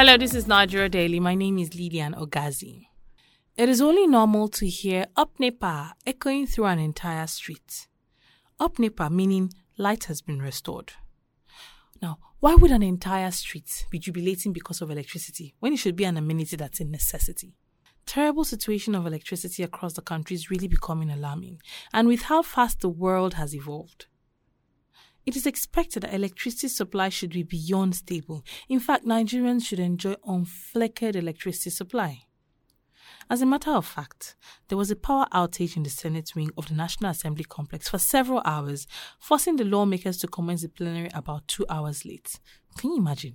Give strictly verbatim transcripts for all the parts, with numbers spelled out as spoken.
Hello, this is Nigeria Daily. My name is Lydian Ogazi. It is only normal to hear Up Nepa echoing through an entire street. Up Nepa meaning light has been restored. Now, why would an entire street be jubilating because of electricity when it should be an amenity that's a necessity? Terrible situation of electricity across the country is really becoming alarming, and with how fast the world has evolved. It is expected that electricity supply should be beyond stable. In fact, Nigerians should enjoy unfleckered electricity supply. As a matter of fact, there was a power outage in the Senate wing of the National Assembly complex for several hours, forcing the lawmakers to commence the plenary about two hours late. Can you imagine?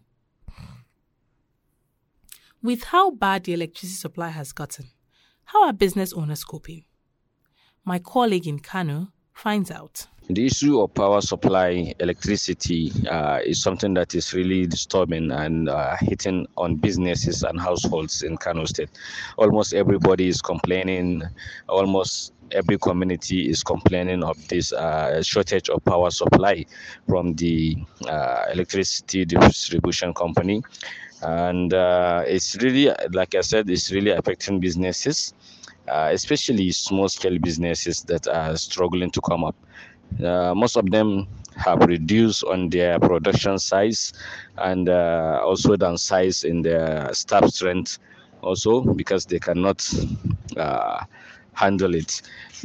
With how bad the electricity supply has gotten, how are business owners coping? My colleague in Kano finds out. The issue of power supply, electricity, uh, is something that is really disturbing and uh, hitting on businesses and households in Kano State. Almost everybody is complaining, almost every community is complaining of this uh, shortage of power supply from the uh, electricity distribution company. And uh, it's really, like I said, it's really affecting businesses, uh, especially small-scale businesses that are struggling to come up. Uh, most of them have reduced on their production size and uh, also downsized in their staff strength also because they cannot uh, handle it.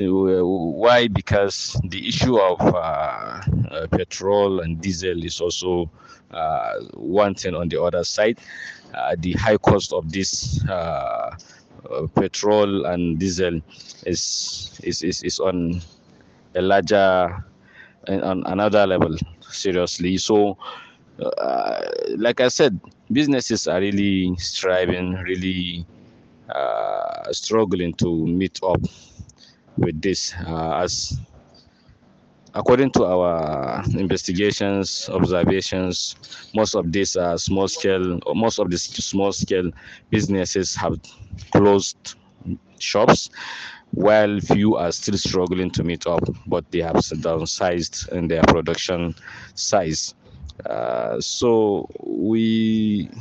Why? Because the issue of uh, uh, petrol and diesel is also uh, one thing on the other side. Uh, the high cost of this uh, uh, petrol and diesel is is, is, is on a larger on another level, seriously. So uh, like I said, businesses are really striving, really uh, struggling to meet up with this, uh, as according to our investigations, observations, most of these uh, small scale or most of these small scale businesses have closed shops, while few are still struggling to meet up, but they have downsized in their production size. Uh, so we,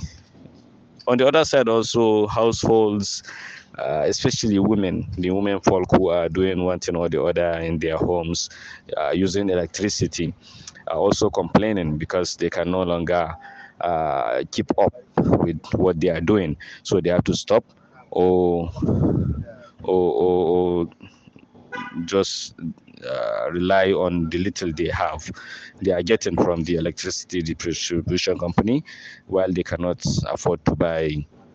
on the other side, also households, uh, especially women, the women folk who are doing one thing or the other in their homes, uh, using electricity, are also complaining because they can no longer uh, keep up with what they are doing. So they have to stop or or, or, or just uh, rely on the little they have they are getting from the electricity distribution company, while they cannot afford to buy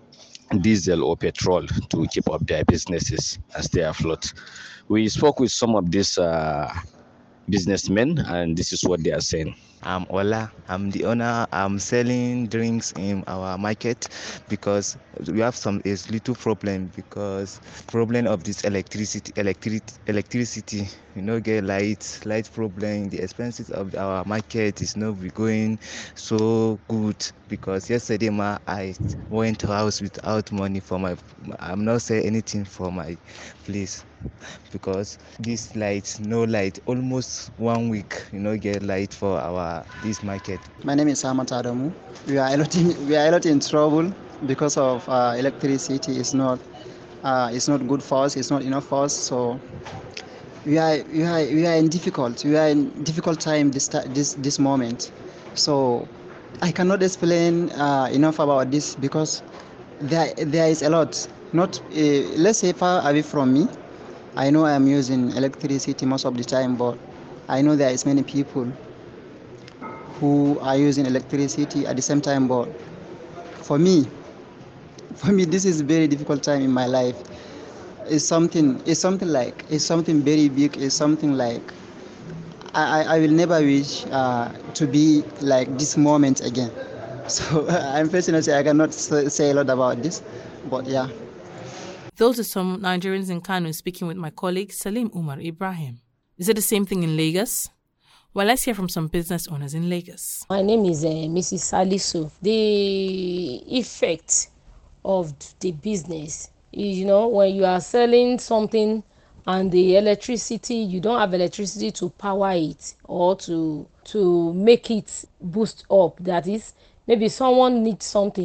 diesel or petrol to keep up their businesses and stay afloat. We spoke with some of these uh, businessmen, and this is what they are saying. I'm Ola. I'm the owner. I'm selling drinks in our market because we have some a little problem because problem of this electricity, electric, electricity. You know, get light, light problem. The expenses of our market is not going so good because yesterday ma I went to house without money for my. I'm not saying anything for my place because this light, no light, almost one week. You know, get light for our this market. My name is Ahmad Adamu. We are a lot in, we are a lot in trouble because of uh, electricity is not uh, it's not good for us. It's not enough for us. So we are we are we are in difficult we are in difficult time this this this moment. So I cannot explain uh, enough about this because there there is a lot. Not uh, let's say far away from me. I know I am using electricity most of the time, but I know there is many people who are using electricity at the same time. But for me, for me, this is a very difficult time in my life. It's something, it's something like, it's something very big. It's something like, I, I will never wish uh, to be like this moment again. So unfortunately, I cannot say a lot about this, but yeah. Those are some Nigerians in Kano speaking with my colleague Salim Umar Ibrahim. Is it the same thing in Lagos? Well, let's hear from some business owners in Lagos. My name is uh, Missus Salisu. The effect of the business is, you know, when you are selling something and the electricity, you don't have electricity to power it or to to make it boost up. That is, maybe someone needs something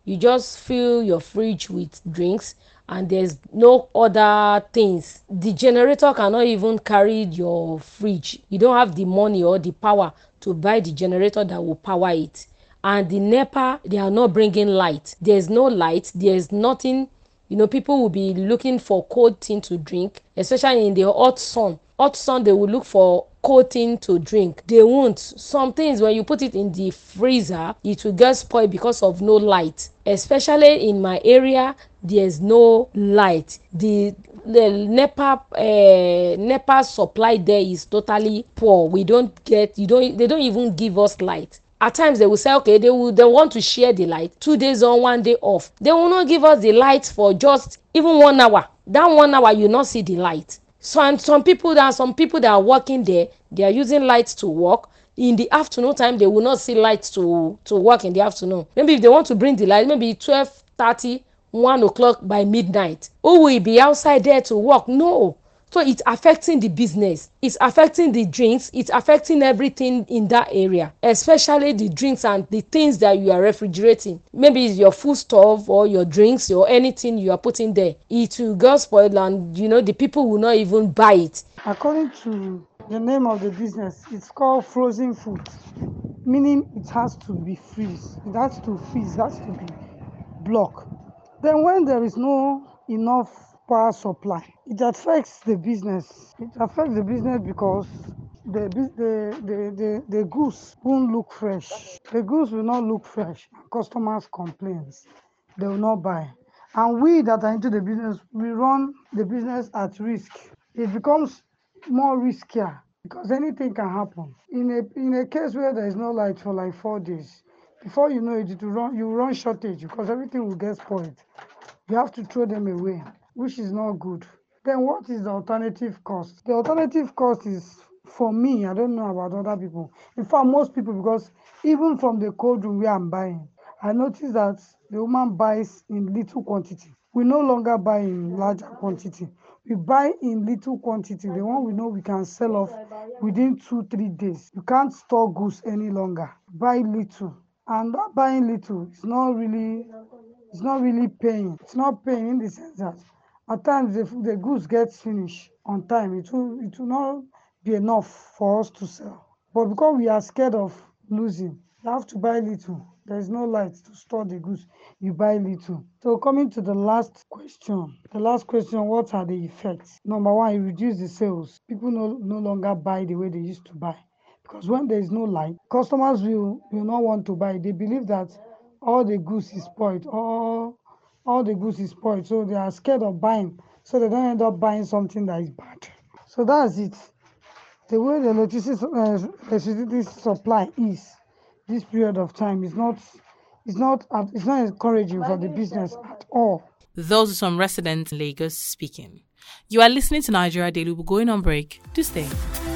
You just fill your fridge with drinks and there's no other things. The generator cannot even carry your fridge. You don't have the money or the power to buy the generator that will power it. And the NEPA, they are not bringing light. There's no light. There's nothing. You know, people will be looking for cold thing to drink, especially in the hot sun. Hot sun, they will look for cold thing to drink. They won't. Some things, when you put it in the freezer, it will get spoiled because of no light. Especially in my area, there's no light. The the NEPA uh, NEPA supply there is totally poor. We don't get. You don't. They don't even give us light. At times they will say, okay, they will they want to share the light, two days on, one day off. They will not give us the light for just even one hour. That one hour you not see the light. So and some people there are some people that are working there, they are using lights to work. In the afternoon time, they will not see lights to to work in the afternoon. Maybe if they want to bring the light, maybe twelve thirty, one o'clock by midnight. Who will be outside there to work? No. So it's affecting the business, it's affecting the drinks, it's affecting everything in that area, especially the drinks and the things that you are refrigerating. Maybe it's your food stuff or your drinks or anything you are putting there. It will get spoiled and, you know, the people will not even buy it. According to the name of the business, it's called frozen food, meaning it has to be freeze. It has to freeze, it has to be blocked. Then when there is no enough power supply, it affects the business. It affects the business because the the the the, the goods won't look fresh. The goods will not look fresh. Customers complain. They will not buy. And we that are into the business, we run the business at risk. It becomes more riskier because anything can happen. In a in a case where there is no light for like four days, before you know it, it will run you run shortage because everything will get spoiled. You have to throw them away, which is not good. Then what is the alternative cost? The alternative cost is, for me, I don't know about other people. In fact, most people, because even from the cold room where I'm buying, I notice that the woman buys in little quantity. We no longer buy in larger quantity. We buy in little quantity. The one we know we can sell off within two, three days. You can't store goods any longer. Buy little. And that buying little is not really, it's not really paying. It's not paying in the sense that at times the, the goods get finished on time. It will, it will not be enough for us to sell. But because we are scared of losing, you have to buy little. There is no light to store the goods. You buy little. So coming to the last question. The last question, what are the effects? Number one, you reduce the sales. People no, no longer buy the way they used to buy. Because when there is no light, customers will, will not want to buy. They believe that all the goods is spoiled. All, all the goods is spoiled. So they are scared of buying. So they don't end up buying something that is bad. So that's it. The way the electricity, uh, electricity supply is this period of time is not, it's not, it's not encouraging for the business at all. Those are some residents in Lagos speaking. You are listening to Nigeria Daily. We're going on break. Do stay.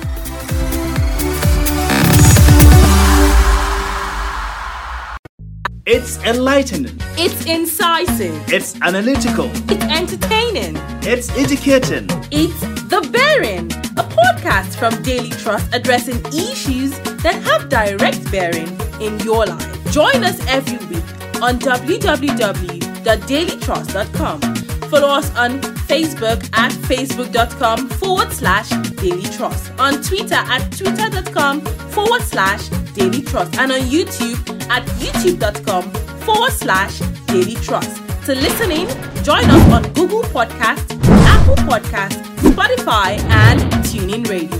It's enlightening. It's incisive. It's analytical. It's entertaining. It's educating. It's The Bearing, a podcast from Daily Trust addressing issues that have direct bearing in your life. Join us every week on w w w dot daily trust dot com. Follow us on Facebook at facebook.com forward slash Daily Trust, on Twitter at twitter.com forward slash Daily Trust, and on YouTube at youtube.com forward slash Daily Trust. To listen in, join us on Google Podcasts, Apple Podcasts, Spotify, and TuneIn Radio.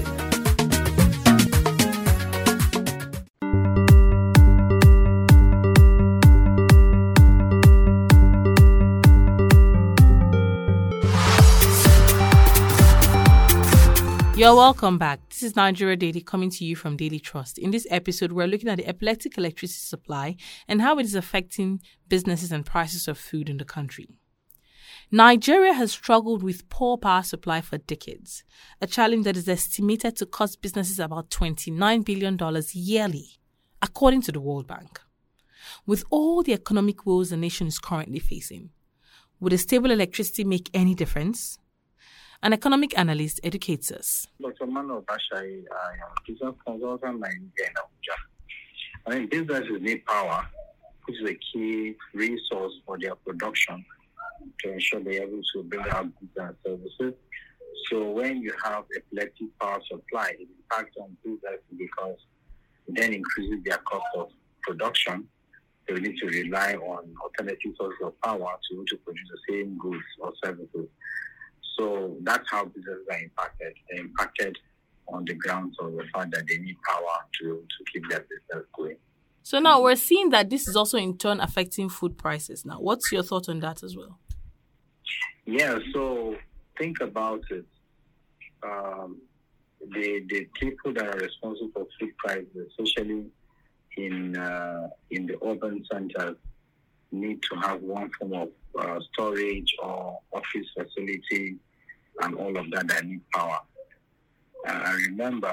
You're welcome back. This is Nigeria Daily coming to you from Daily Trust. In this episode, we're looking at the epileptic electricity supply and how it is affecting businesses and prices of food in the country. Nigeria has struggled with poor power supply for decades, a challenge that is estimated to cost businesses about twenty-nine billion dollars yearly, according to the World Bank. With all the economic woes the nation is currently facing, would a stable electricity make any difference? An economic analyst educates us. Doctor Mano Bashai, I am business consultant in Abuja. I mean, businesses need power. which is a key resource for their production to ensure they're able to bring out goods and services. So when you have epileptic power supply, it impacts on business because it then increases their cost of production. They will need to rely on alternative sources of power to, to produce the same goods or services. So that's how businesses are impacted. They're impacted on the grounds of the fact that they need power to, to keep their business going. So now we're seeing that this is also in turn affecting food prices. Now, what's your thought on that as well? Yeah, so think about it. Um, the the people that are responsible for food prices, especially in uh, in the urban centers, need to have one form of uh, storage or office facility and all of that that need power. Uh, I remember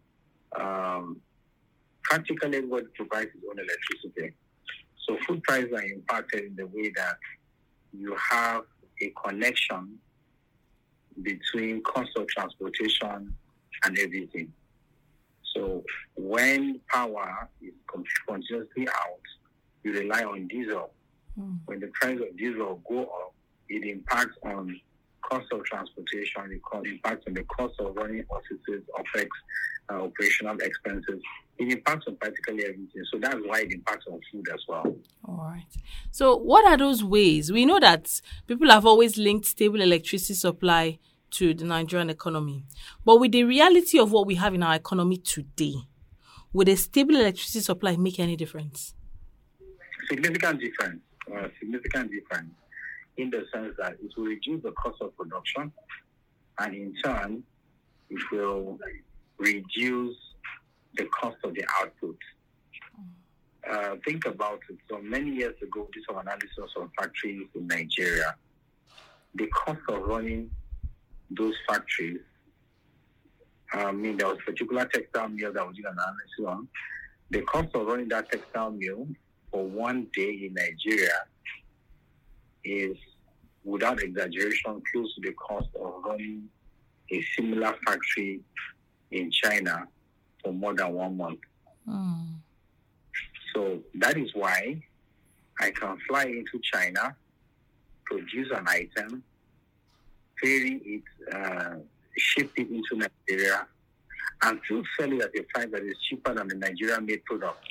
um, practically everybody provides his own electricity. So food prices are impacted in the way that you have a connection between cost of transportation and everything. So when power is continuously out, you rely on diesel. Mm. When the price of diesel go up, it impacts on cost of transportation, it impacts on the cost of running offices, OPEX, uh, operational expenses. It impacts on practically everything. So that's why it impacts on food as well. All right. So what are those ways? We know that people have always linked stable electricity supply to the Nigerian economy. But with the reality of what we have in our economy today, would a stable electricity supply make any difference? Significant difference. Uh, significant difference in the sense that it will reduce the cost of production, and in turn, it will reduce the cost of the output. Uh, think about it. So many years ago, this was analysis of factories in Nigeria. The cost of running those factories, I mean, there was a particular textile mill that we did an analysis on. The cost of running that textile mill for one day in Nigeria is, without exaggeration, close to the cost of running a similar factory in China for more than one month. Mm. So that is why I can fly into China, produce an item, ferry it, uh, ship it into Nigeria, and still sell it at a price that is cheaper than the Nigerian-made product.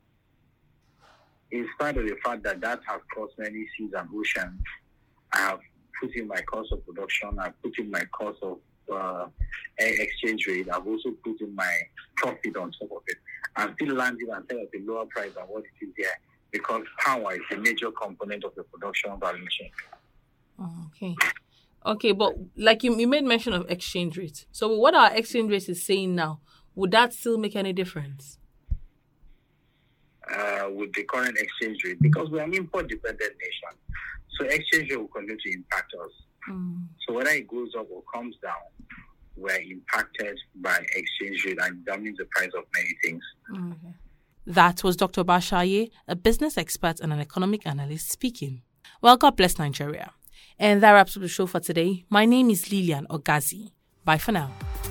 In spite of the fact that that has cost many seas and oceans, I have put in my cost of production, I've put in my cost of uh, exchange rate, I've also put in my profit on top of it. I'm still landing and selling at a lower price than what it is there, because power is a major component of the production value chain. Okay. Okay, but like you, you made mention of exchange rate. So what our exchange rate is saying now, would that still make any difference? Uh, with the current exchange rate, because we're an import-dependent nation, so exchange rate will continue to impact us. Mm. So whether it goes up or comes down, we're impacted by exchange rate, and that means the price of many things. Okay. That was Doctor Bashaye, a business expert and an economic analyst speaking. Well, God bless Nigeria. And that wraps up the show for today. My name is Lilian Ogazi. Bye for now.